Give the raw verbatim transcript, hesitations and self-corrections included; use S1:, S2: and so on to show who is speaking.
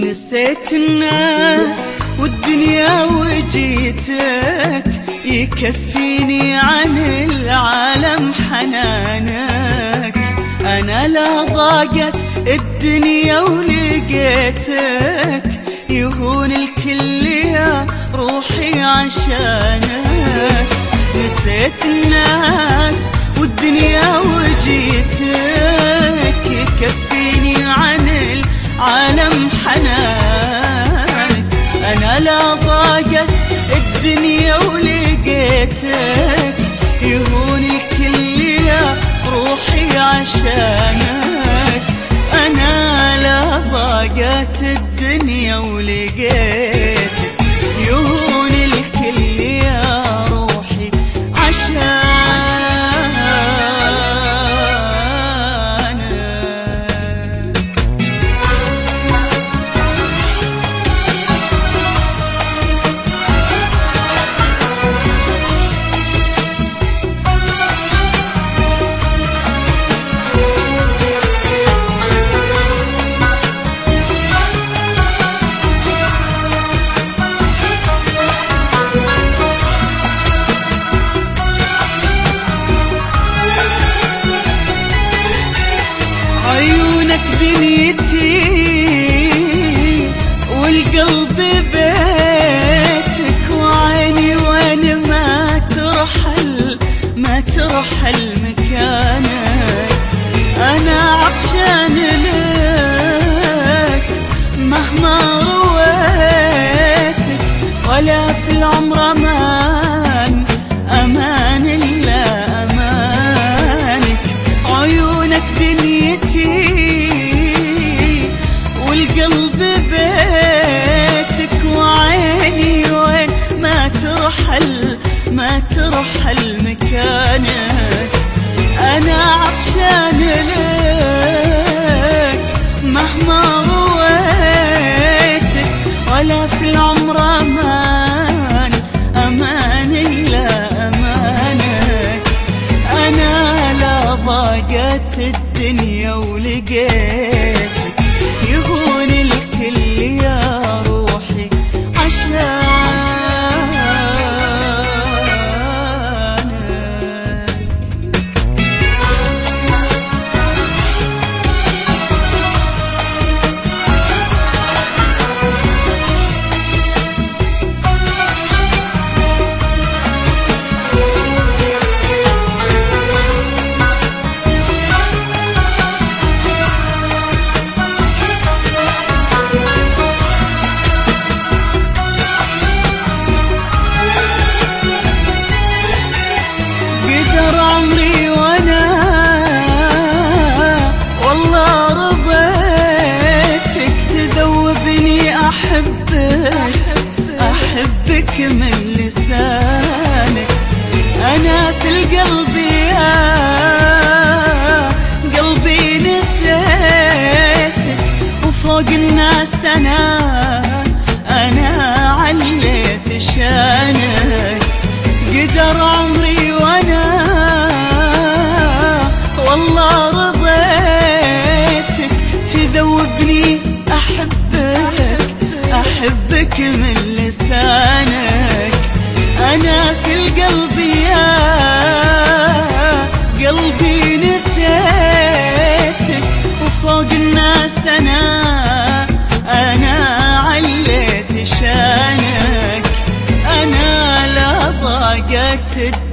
S1: نسيت الناس والدنيا وجيتك، يكفيني عن العالم حنانك. أنا لا ضاقت الدنيا ولقيتك، يهون الكل يا روحي عشانك. نسيت الناس والدنيا وجيتك، يكفيني عن العالم حنانك. أنا لا ضاقت الدنيا ولقيتك، يهون الكل يا روحي عشانك. أنا لا ضاقت الدنيا ولقيتك، يهون الكل يا روحي عشانك. عيونك دنيتي والقلب بيتك، وعيني وين ما ترحل ما ترحل مكانك. أنا عطشان لك مهما رويتك، ولا في العمر أمان أمان إلا أمانك. عيونك دنيتي والقلب بيتك، وعيني وين ما ترحل ما ترحل مكانك. أنا عطشان لك مهما رويتك، ولا في العمر أمان أمان إلا أمانك. أنا لا ضاقت الدنيا ولقيتك، يهون الكل يا روحي عشانك. عمري وانا والله رضيتك، تذوبني احبك احبك من لسانك. انا في القلب يا قلبي نسيتك، وفوق الناس انا انا عليت شانك. قدر عمري وانا والله رضيتك، تذوبني احبك احبك من لسانك. انا في القلب يا قلبي نسيتك، وفوق الناس انا انا عليت شانك. انا لا ضاقت